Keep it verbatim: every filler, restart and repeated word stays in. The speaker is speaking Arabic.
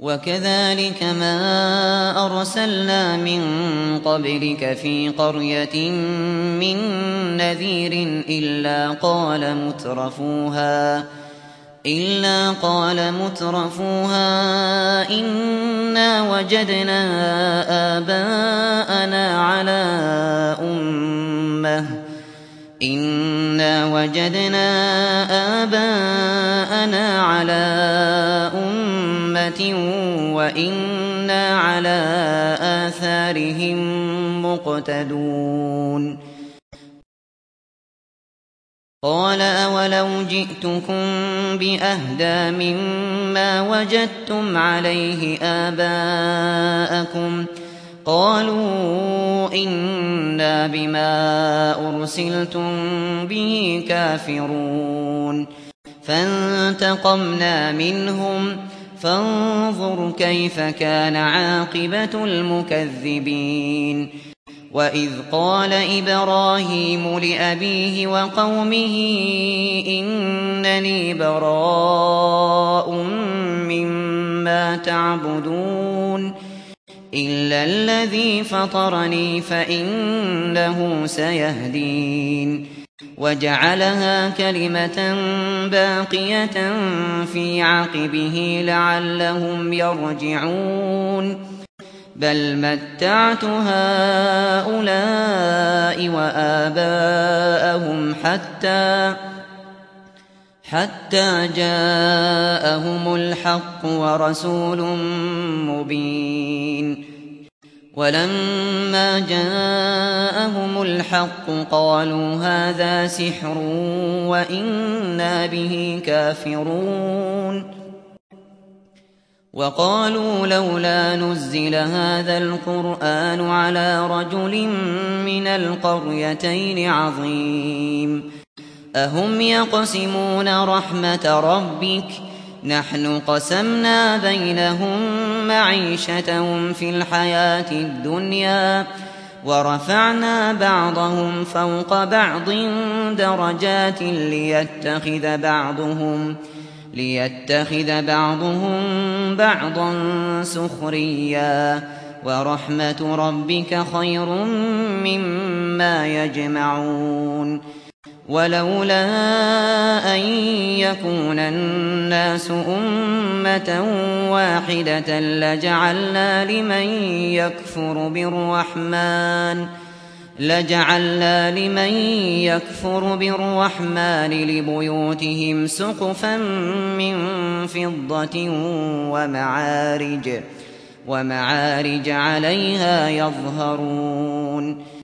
وكذلك ما أرسلنا من قبلك في قرية من نذير إلا قال مترفوها إلا قال مترفوها إنا وجدنا آباءنا على أمة إنا وجدنا آباءنا على أمة وإنا على آثارهم مقتدون قال أولو جئتكم بأهدى مما وجدتم عليه آباءكم قالوا إنا بما أرسلتم به كافرون فانتقمنا منهم فانظر كيف كان عاقبة المكذبين وإذ قال إبراهيم لأبيه وقومه إنني براء مما تعبدون إلا الذي فطرني فإنه سيهدين وجعلها كلمة باقية في عقبه لعلهم يرجعون بل متعت هؤلاء وآباءهم حتى حتى جاءهم الحق ورسول مبين ولما جاءهم الحق قالوا هذا سحر وإنا به كافرون وقالوا لولا نزل هذا القرآن على رجل من القريتين عظيم أهم يقسمون رحمة ربك نحن قسمنا بينهم معيشتهم في الحياة الدنيا ورفعنا بعضهم فوق بعض درجات ليتخذ بعضهم ليتخذ بعضهم بعضا سخريا ورحمة ربك خير مما يجمعون ولولا أن يكون الناس أمة واحدة لجعلنا لمن يكفر بالرحمن لجعلنا لمن يكفر بالرحمن لبيوتهم سقفا من فضة ومعارج ومعارج عليها يظهرون